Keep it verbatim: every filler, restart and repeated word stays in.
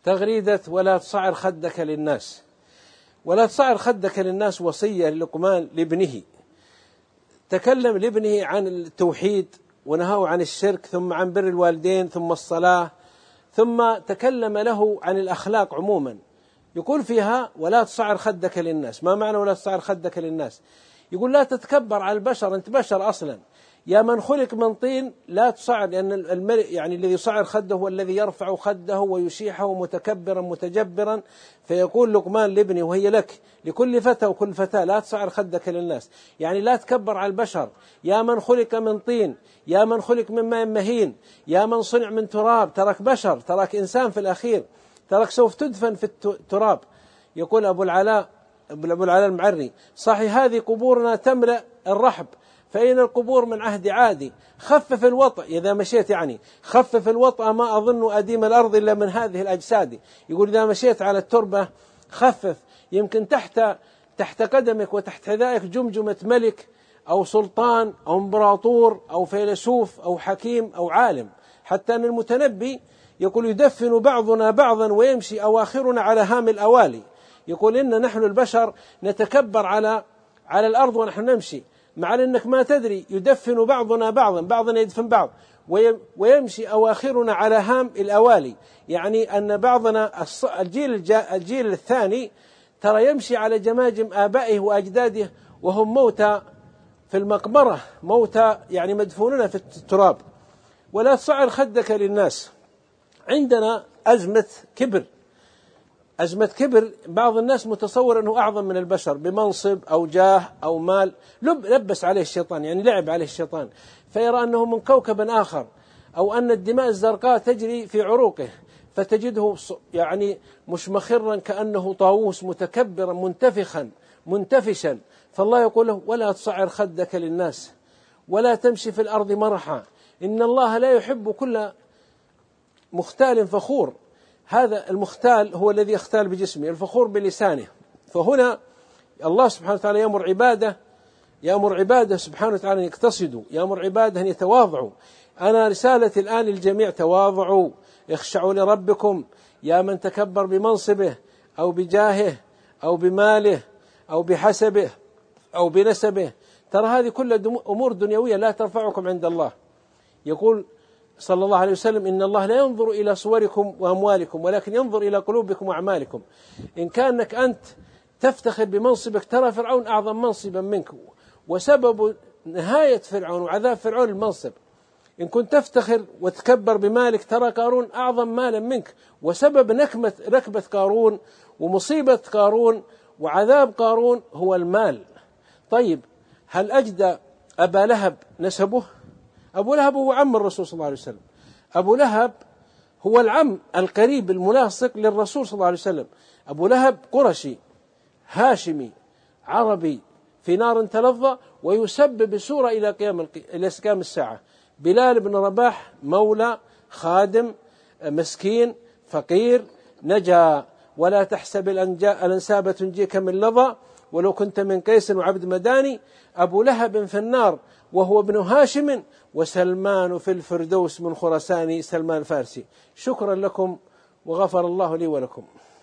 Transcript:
تغريدة ولا تصعر خدك للناس. ولا تصعر خدك للناس وصية للقمان لابنه، تكلم لابنه عن التوحيد ونهاه عن الشرك، ثم عن بر الوالدين، ثم الصلاة، ثم تكلم له عن الأخلاق عموما. يقول فيها ولا تصعر خدك للناس. ما معنى ولا تصعر خدك للناس؟ يقول لا تتكبر على البشر، أنت بشر أصلا، يا من خلق من طين لا تصعر، لأن المرء يعني الذي يصعر خده هو الذي يرفع خده ويشيحه متكبرا متجبرا. فيقول لقمان لابنه وهي لك لكل فتى وكل فتاة لا تصعر خدك للناس، يعني لا تكبر على البشر، يا من خلق من طين، يا من خلق من ماء مهين، يا من صنع من تراب، ترك بشر، ترك إنسان في الأخير، ترك سوف تدفن في التراب. يقول أبو العلاء أبو العلاء المعري صحيح هذه قبورنا تملأ الرحب، فإن القبور من عهد عادي، خفف الوطأ إذا مشيت، يعني خفف الوطأ ما أظن أديم الأرض إلا من هذه الأجساد. يقول إذا مشيت على التربة خفف، يمكن تحت تحت قدمك وتحت حذائك جمجمة ملك أو سلطان أو امبراطور أو فيلسوف أو حكيم أو عالم. حتى أن المتنبي يقول يدفن بعضنا بعضا ويمشي أواخرنا على هام الأوالي. يقول إن نحن البشر نتكبر على على الأرض ونحن نمشي، مع أنك ما تدري يدفن بعضنا بعضا، بعضنا يدفن بعض، ويمشي أواخرنا على هام الأوالي، يعني أن بعضنا الجيل الجيل الثاني ترى يمشي على جماجم آبائه وأجداده وهم موتى في المقبرة، موتى يعني مدفونون في التراب. ولا تصعر خدك للناس. عندنا أزمة كبر، أزمة كبر. بعض الناس متصور أنه أعظم من البشر بمنصب أو جاه أو مال، لب لبس عليه الشيطان، يعني لعب عليه الشيطان، فيرى أنه من كوكب آخر، أو أن الدماء الزرقاء تجري في عروقه، فتجده يعني مشمخرا كأنه طاووس متكبرا منتفخا منتفشا. فالله يقول له ولا تصعر خدك للناس ولا تمشي في الأرض مرحا، إن الله لا يحب كل مختال فخور. هذا المختال هو الذي يختال بجسمه، الفخور بلسانه. فهنا الله سبحانه وتعالى يأمر عباده يأمر عباده سبحانه وتعالى أن يقتصدوا، يأمر عباده أن يتواضعوا. أنا رسالتي الآن للجميع تواضعوا، اخشعوا لربكم، يا من تكبر بمنصبه أو بجاهه أو بماله أو بحسبه أو بنسبه. ترى هذه كل أمور دنيوية لا ترفعكم عند الله. يقول صلى الله عليه وسلم إن الله لا ينظر إلى صوركم وأموالكم ولكن ينظر إلى قلوبكم وأعمالكم. إن كانك أنت تفتخر بمنصبك، ترى فرعون أعظم منصبا منك، وسبب نهاية فرعون وعذاب فرعون المنصب. إن كنت تفتخر وتكبر بمالك، ترى قارون أعظم مالا منك، وسبب نكمة ركبة قارون ومصيبة قارون وعذاب قارون هو المال. طيب هل أجدى أبا لهب نسبه؟ أبو لهب هو عم الرسول صلى الله عليه وسلم، أبو لهب هو العم القريب الملاصق للرسول صلى الله عليه وسلم. أبو لهب قرشي هاشمي عربي في نار تلظى، ويسبب بسورة إلى قيام إلى قيام الساعة. بلال بن رباح مولى خادم مسكين فقير نجا، ولا تحسب الأنساب تنجيك من لظى ولو كنت من قيس وعبد مداني. أبو لهب في النار وهو ابن هاشم، وسلمان في الفردوس من خرسان، سلمان فارسي. شكرا لكم وغفر الله لي ولكم.